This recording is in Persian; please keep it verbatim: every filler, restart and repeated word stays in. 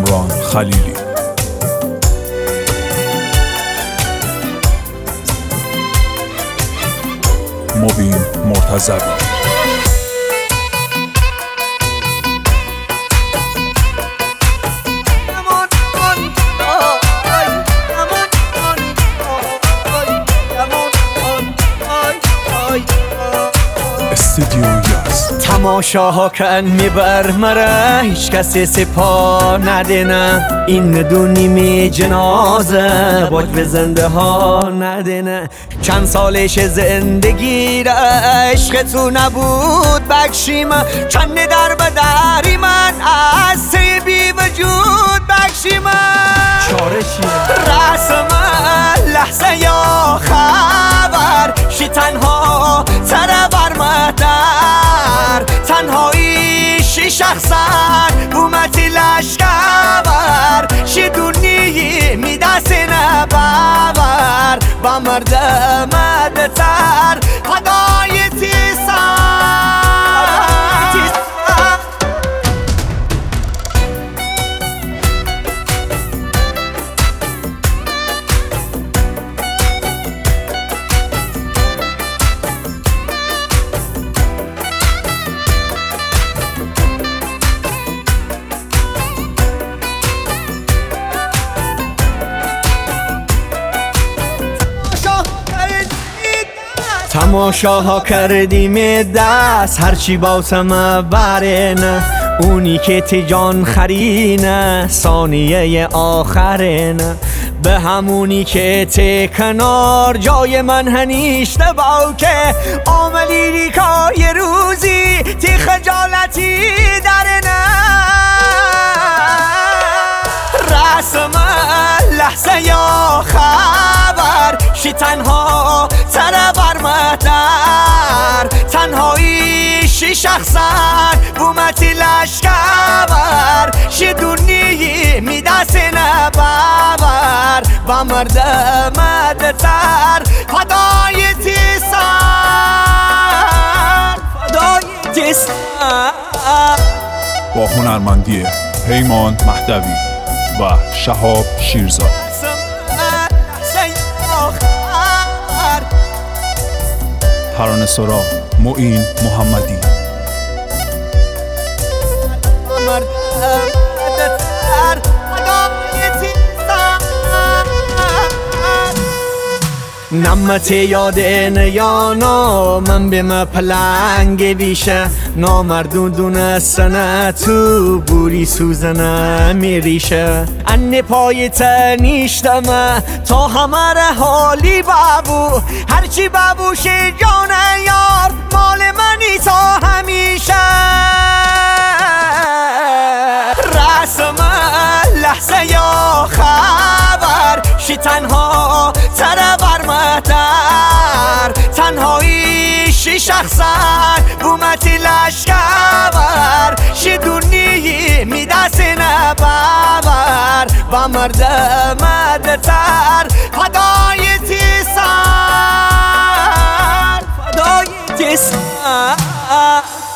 کامران خلیلی. مبین مرتضوی. تماشاها کن میبر مرا هیچ کسی سپا ندینه، این دونی می جنازه باج به زنده ها ندینه. چند سالش زندگی را عشق تو نبود بخشیم، چند در بدری من از تی بی وجود بخشیم. چاره چیه؟ رسم لحظه یا خبر شی تنها تره برمدر، تنهایی شی شخصن بومتی لشکبر شی دونی میدستی نبور با مرد مدتر خدای تیسان. تماشاها کردیم دست هرچی باسم برینه، اونی که تی جان خرینه ثانیه آخرینه، به همونی که تی کنار جای من هنیشته باو که عاملی ریکای روزی تی خجالتی درنه. رسم لحظه یا خبر شی تنها تره برمدر، تنهایی شی شخصن بومتی لشکبر شی دونی میدستی نبور با مرد مدتر فدای تیسان فدای تیسان. با هنرمندی پیمان مهدوی و شهاب شیرزاد. ترانه سرا معین محمدی. نمت یاد نیانا من به ما پلنگ بیشه، نامردون دونستنه تو بوری سوزنه میریشه. ان پای تنیشتم تا همه حالی بابو، هرچی بابوش جان یار مال منی تا همیشه. رسم لحظه یا خبر شی تنها تره برمدر، تنهایی شی شخصن بومتی لشکبر شی دونی میدستی نبور با مرد مدتر فدای تیسان فدای تیسان.